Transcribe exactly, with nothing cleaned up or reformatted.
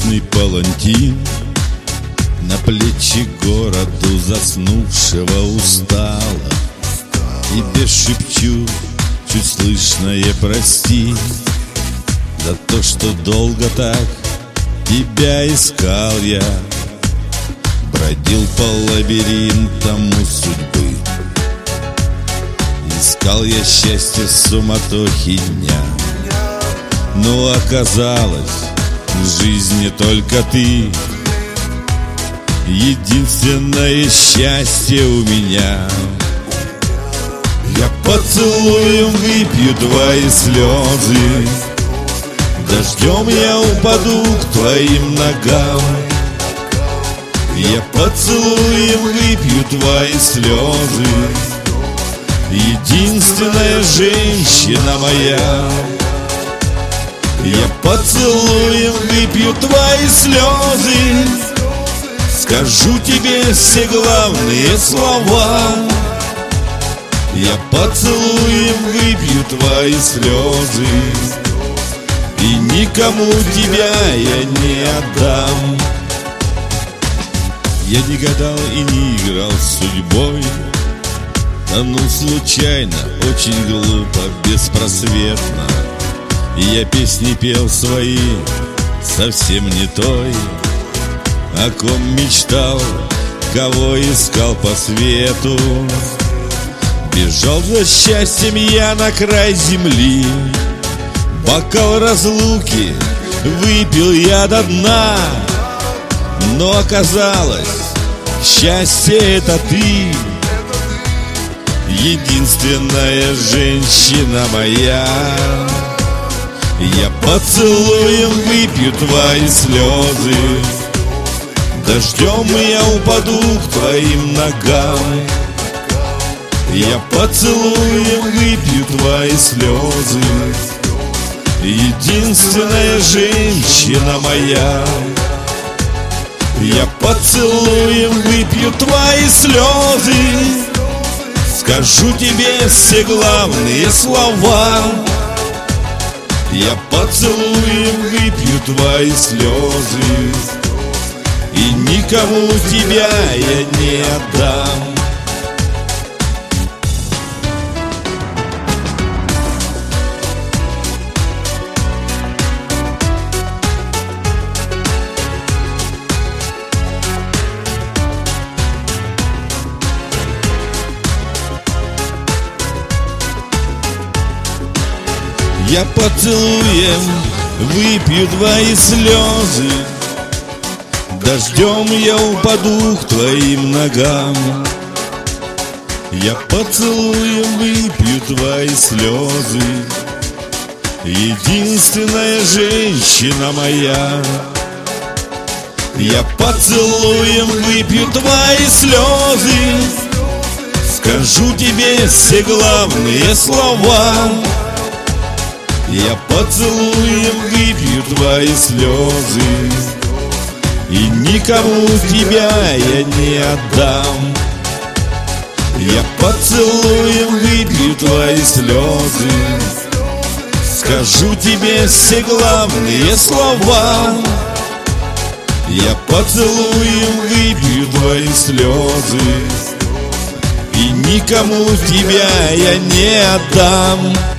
Небесный палантин на плечи городу заснувшего устало. Тебе шепчу чуть слышное прости за то, что долго так тебя искал я. Бродил по лабиринтам у судьбы, искал я счастье в суматохе дня. Но оказалось, в жизни только ты единственное счастье у меня. Я поцелуем выпью твои слезы, дождем я упаду к твоим ногам. Я поцелуем выпью твои слезы, единственная женщина моя. Я поцелуем выпью твои слезы, скажу тебе все главные слова. Я поцелуем выпью твои слезы, и никому тебя я не отдам. Я не гадал и не играл с судьбой, тонул случайно, очень глупо, беспросветно. И я песни пел свои, совсем не той, о ком мечтал, кого искал по свету. Бежал за счастьем я на край земли, бокал разлуки выпил я до дна. Но оказалось, счастье это ты, единственная женщина моя. Я поцелуем выпью твои слезы, дождем я упаду к твоим ногам. Я поцелуем выпью твои слезы, единственная женщина моя. Я поцелуем выпью твои слезы, скажу тебе все главные слова. Я поцелуем выпью твои слезы, и никому тебя я не отдам. Я поцелуем выпью твои слезы, дождем я упаду к твоим ногам. Я поцелуем выпью твои слезы, единственная женщина моя. Я поцелуем выпью твои слезы, скажу тебе все главные слова. Я поцелуем выпью твои слезы, и никому тебя я не отдам. Я поцелуем выпью твои слезы, скажу тебе все главные слова. Я поцелуем выпью твои слезы, и никому тебя я не отдам.